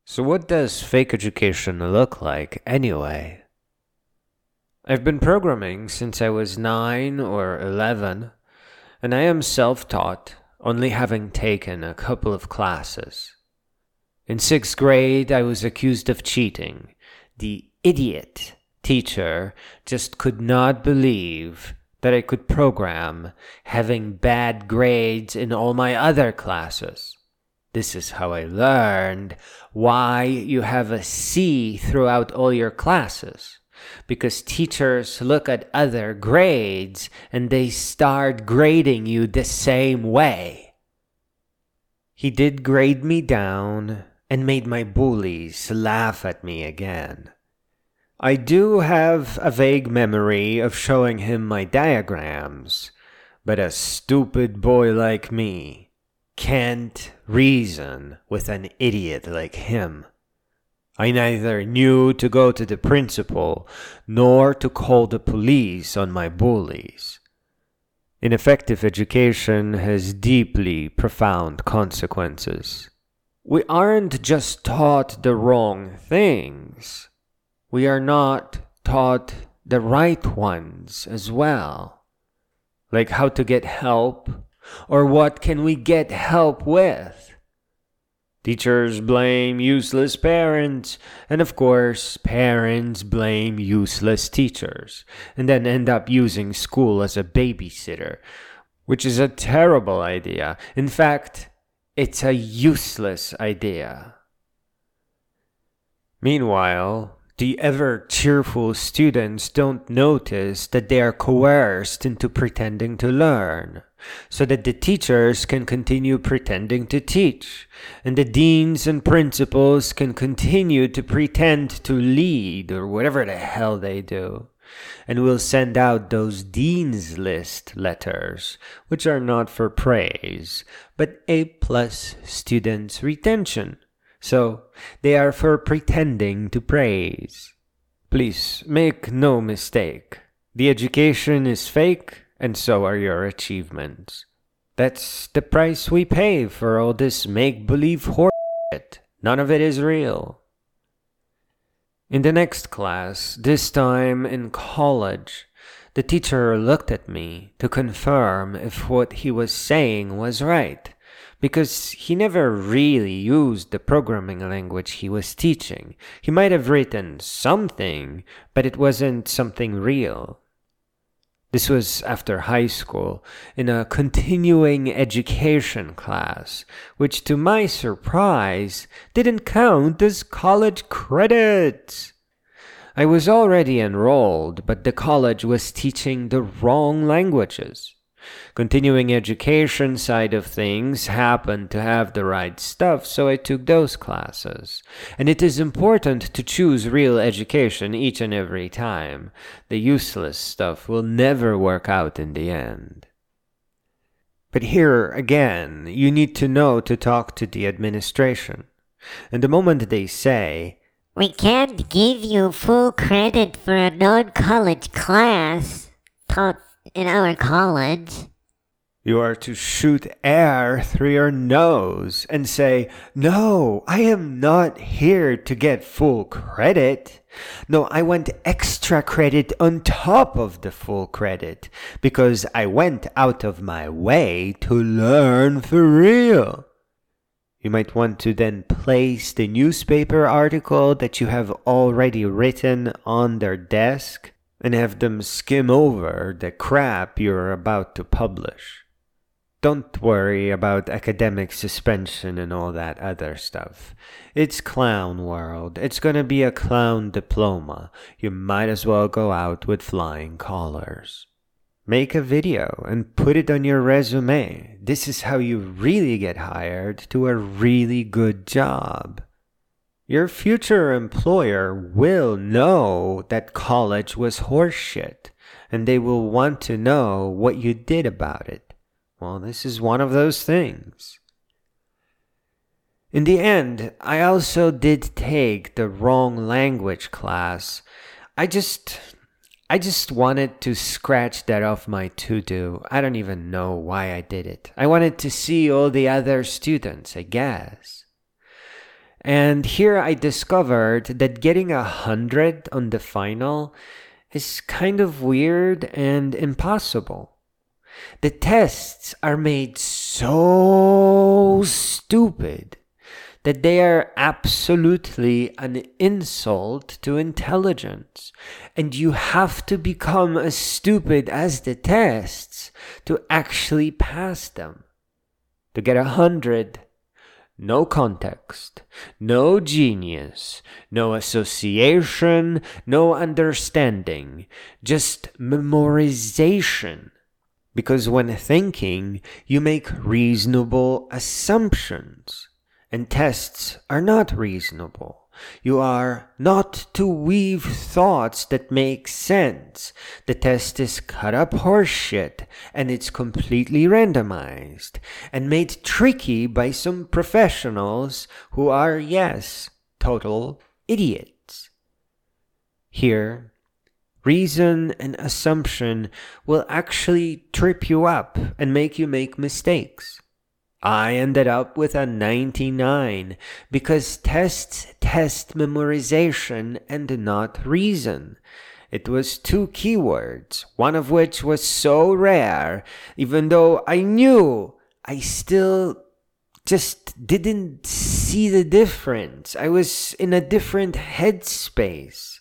So what does fake education look like anyway? I've been programming since I was 9 or 11, and I am self-taught, only having taken a couple of classes. In 6th grade, I was accused of cheating. The idiot teacher just could not believe that I could program, having bad grades in all my other classes. This is how I learned why you have a C throughout all your classes. Because teachers look at other grades and they start grading you the same way. He did grade me down and made my bullies laugh at me again. I do have a vague memory of showing him my diagrams, but a stupid boy like me can't reason with an idiot like him. I neither knew to go to the principal nor to call the police on my bullies. Ineffective education has deeply profound consequences. We aren't just taught the wrong things. We are not taught the right ones as well. Like how to get help, or what can we get help with? Teachers blame useless parents, and of course, parents blame useless teachers, and then end up using school as a babysitter, which is a terrible idea. In fact, it's a useless idea. Meanwhile, the ever-cheerful students don't notice that they are coerced into pretending to learn, so that the teachers can continue pretending to teach, and the deans and principals can continue to pretend to lead, or whatever the hell they do, and will send out those dean's list letters, which are not for praise, but A+ students' retention. So, they are for pretending to praise. Please, make no mistake. The education is fake, and so are your achievements. That's the price we pay for all this make-believe horseshit. None of it is real. In the next class, this time in college, the teacher looked at me to confirm if what he was saying was right, because he never really used the programming language he was teaching. He might have written something, but it wasn't something real. This was after high school, in a continuing education class, which to my surprise didn't count as college credits. I was already enrolled, but the college was teaching the wrong languages. Continuing education side of things happened to have the right stuff, so I took those classes. And it is important to choose real education each and every time. The useless stuff will never work out in the end. But here, again, you need to know to talk to the administration. And the moment they say, "We can't give you full credit for a non-college class taught in our college," you are to shoot air through your nose and say, "No, I am not here to get full credit. No, I want extra credit on top of the full credit because I went out of my way to learn for real." You might want to then place the newspaper article that you have already written on their desk and have them skim over the crap you're about to publish. Don't worry about academic suspension and all that other stuff. It's clown world. It's gonna be a clown diploma. You might as well go out with flying colors. Make a video and put it on your resume. This is how you really get hired to a really good job. Your future employer will know that college was horseshit, and they will want to know what you did about it. Well, this is one of those things. In the end, I also did take the wrong language class. I just wanted to scratch that off my to-do. I don't even know why I did it. I wanted to see all the other students, I guess. And here I discovered that getting 100 on the final is kind of weird and impossible. The tests are made so stupid that they are absolutely an insult to intelligence. And you have to become as stupid as the tests to actually pass them. To get 100, no context, no genius, no association, no understanding, just memorization. Because when thinking, you make reasonable assumptions. And tests are not reasonable. You are not to weave thoughts that make sense. The test is cut up horseshit, and it's completely randomized, and made tricky by some professionals who are, yes, total idiots. Here, reason and assumption will actually trip you up and make you make mistakes. I ended up with a 99 because tests test memorization and not reason. It was 2 keywords, one of which was so rare, even though I knew, I still just didn't see the difference. I was in a different headspace.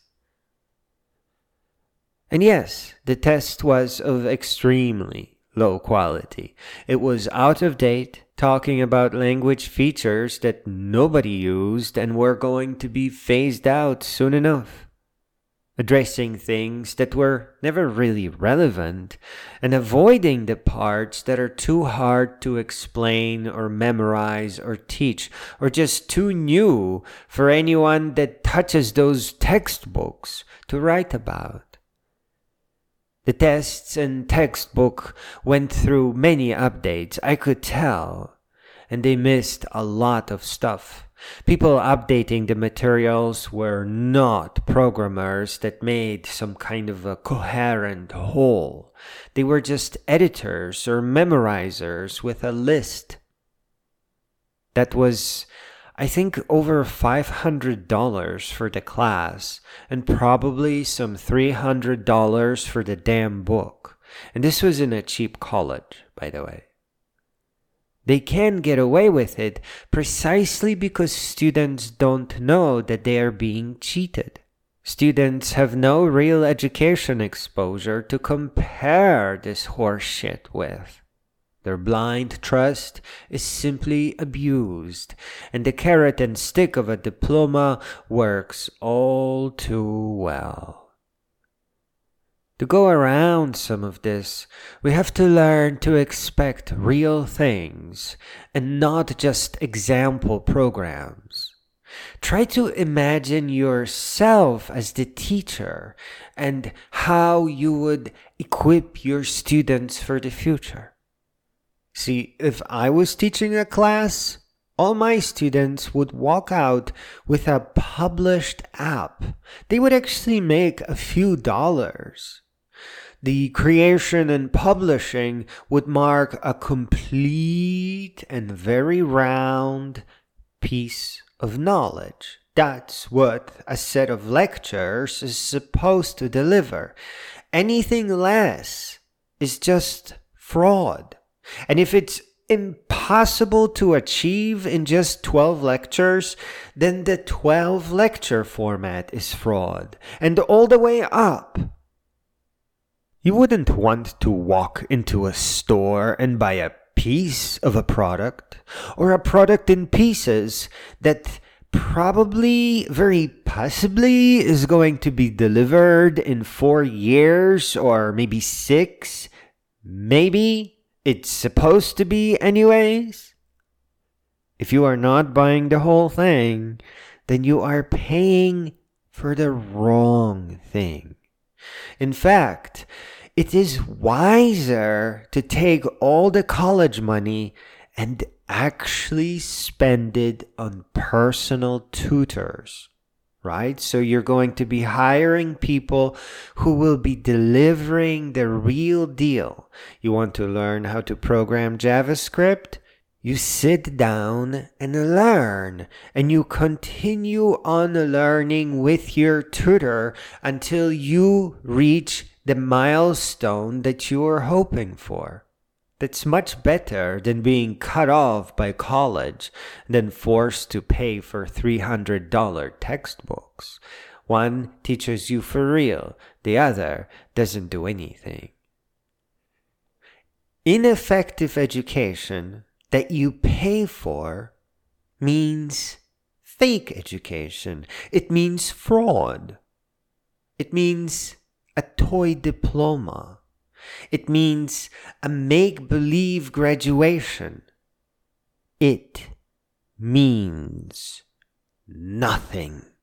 And yes, the test was of extremely low quality. It was out of date, talking about language features that nobody used and were going to be phased out soon enough. Addressing things that were never really relevant and avoiding the parts that are too hard to explain or memorize or teach or just too new for anyone that touches those textbooks to write about. The tests and textbook went through many updates, I could tell, and they missed a lot of stuff. People updating the materials were not programmers that made some kind of a coherent whole. They were just editors or memorizers with a list. That was, I think, over $500 for the class, and probably some $300 for the damn book. And this was in a cheap college, by the way. They can get away with it precisely because students don't know that they are being cheated. Students have no real education exposure to compare this horseshit with. Their blind trust is simply abused, and the carrot and stick of a diploma works all too well. To go around some of this, we have to learn to expect real things and not just example programs. Try to imagine yourself as the teacher and how you would equip your students for the future. See, if I was teaching a class, all my students would walk out with a published app. They would actually make a few dollars. The creation and publishing would mark a complete and very round piece of knowledge. That's what a set of lectures is supposed to deliver. Anything less is just fraud. And if it's impossible to achieve in just 12 lectures, then the 12 lecture format is fraud. And all the way up. You wouldn't want to walk into a store and buy a piece of a product, or a product in pieces that probably, very possibly, is going to be delivered in 4 years or maybe 6. Maybe it's supposed to be anyways. If you are not buying the whole thing, then you are paying for the wrong thing. In fact, it is wiser to take all the college money and actually spend it on personal tutors, right? So you're going to be hiring people who will be delivering the real deal. You want to learn how to program JavaScript? You sit down and learn, and you continue on learning with your tutor until you reach the milestone that you are hoping for. That's much better than being cut off by college and then forced to pay for $300 textbooks. One teaches you for real, the other doesn't do anything. Ineffective education that you pay for means fake education. It means fraud. It means a toy diploma. It means a make-believe graduation. It means nothing.